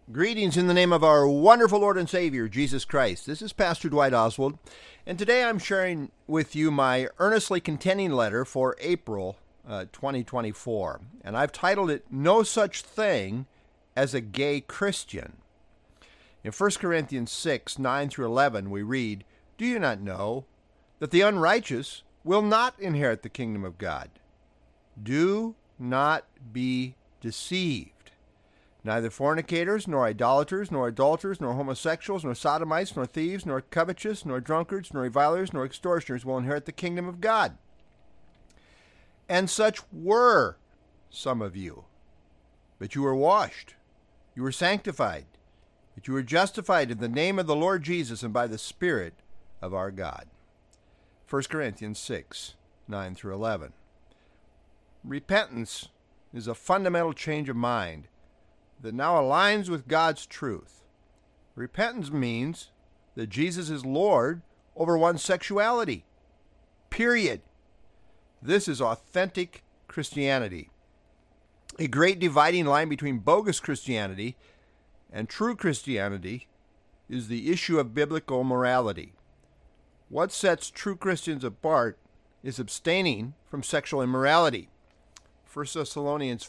Greetings in the name of our wonderful Lord and Savior, Jesus Christ. This is Pastor Dwight Oswald, and today I'm sharing with you my earnestly contending letter for April 2024. And I've titled it, No Such Thing as a Gay Christian. In 1 Corinthians 6, 9 through 11, we read, Do you not know that the unrighteous will not inherit the kingdom of God? Do not be deceived. Neither fornicators, nor idolaters, nor adulterers, nor homosexuals, nor sodomites, nor thieves, nor covetous, nor drunkards, nor revilers, nor extortioners will inherit the kingdom of God. And such were some of you. But you were washed, you were sanctified, but you were justified in the name of the Lord Jesus and by the Spirit of our God. 1 Corinthians 6, 9 through 11. Repentance is a fundamental change of mind that now aligns with God's truth. Repentance means that Jesus is Lord over one's sexuality. Period. This is authentic Christianity. A great dividing line between bogus Christianity and true Christianity is the issue of biblical morality. What sets true Christians apart is abstaining from sexual immorality. 1 Thessalonians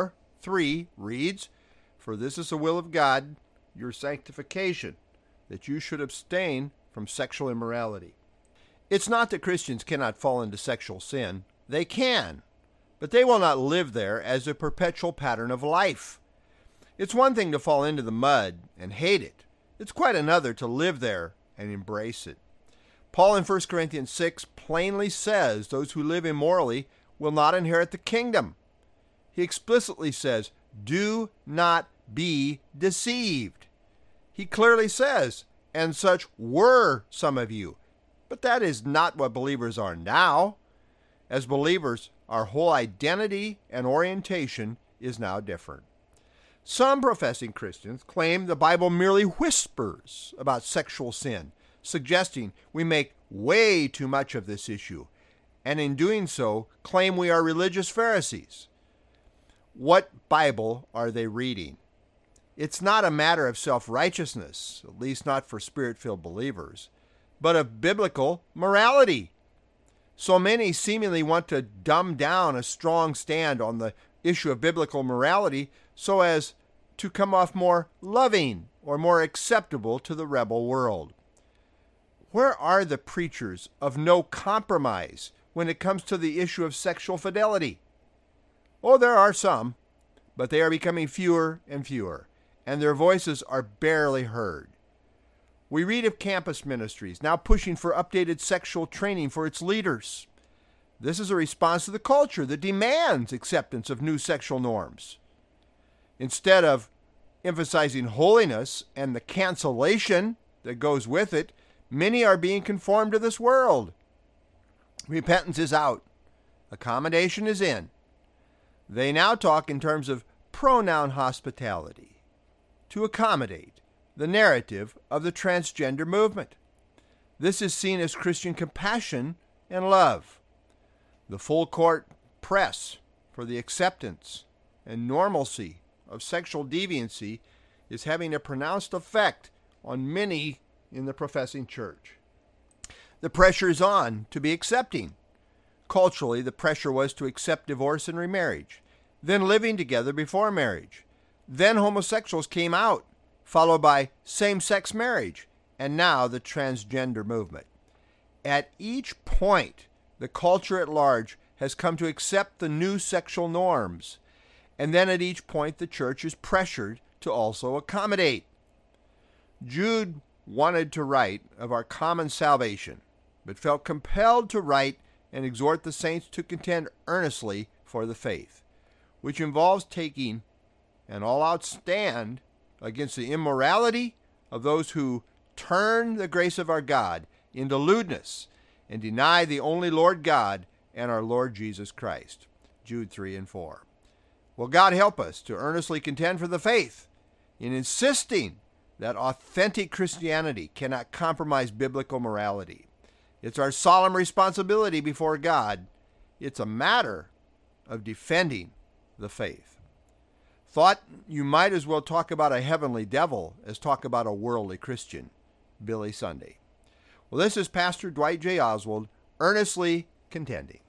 4:3 reads, For this is the will of God, your sanctification, that you should abstain from sexual immorality. It's not that Christians cannot fall into sexual sin. They can, but they will not live there as a perpetual pattern of life. It's one thing to fall into the mud and hate it. It's quite another to live there and embrace it. Paul in 1 Corinthians 6 plainly says those who live immorally will not inherit the kingdom. He explicitly says, do not be deceived. He clearly says, and such were some of you. But that is not what believers are now. As believers, our whole identity and orientation is now different. Some professing Christians claim the Bible merely whispers about sexual sin, suggesting we make way too much of this issue, and in doing so, claim we are religious Pharisees. What Bible are they reading? It's not a matter of self-righteousness, at least not for Spirit-filled believers, but of biblical morality. So many seemingly want to dumb down a strong stand on the issue of biblical morality so as to come off more loving or more acceptable to the rebel world. Where are the preachers of no compromise when it comes to the issue of sexual fidelity? Oh, there are some, but they are becoming fewer and fewer, and their voices are barely heard. We read of campus ministries now pushing for updated sexual training for its leaders. This is a response to the culture that demands acceptance of new sexual norms. Instead of emphasizing holiness and the cancellation that goes with it, many are being conformed to this world. Repentance is out. Accommodation is in. They now talk in terms of pronoun hospitality to accommodate the narrative of the transgender movement. This is seen as Christian compassion and love. The full court press for the acceptance and normalcy of sexual deviancy is having a pronounced effect on many in the professing church. The pressure is on to be accepting. Culturally, the pressure was to accept divorce and remarriage, then living together before marriage. Then homosexuals came out, followed by same-sex marriage, and now the transgender movement. At each point, the culture at large has come to accept the new sexual norms, and then at each point the church is pressured to also accommodate. Jude wanted to write of our common salvation, but felt compelled to write and exhort the saints to contend earnestly for the faith, which involves taking an all-out stand against the immorality of those who turn the grace of our God into lewdness and deny the only Lord God and our Lord Jesus Christ. Jude 3 and 4. Will God help us to earnestly contend for the faith in insisting that authentic Christianity cannot compromise biblical morality. It's our solemn responsibility before God. It's a matter of defending the faith. thought you might as well talk about a heavenly devil as talk about a worldly Christian. Billy Sunday. Well, this is Pastor Dwight J. Oswald, earnestly contending.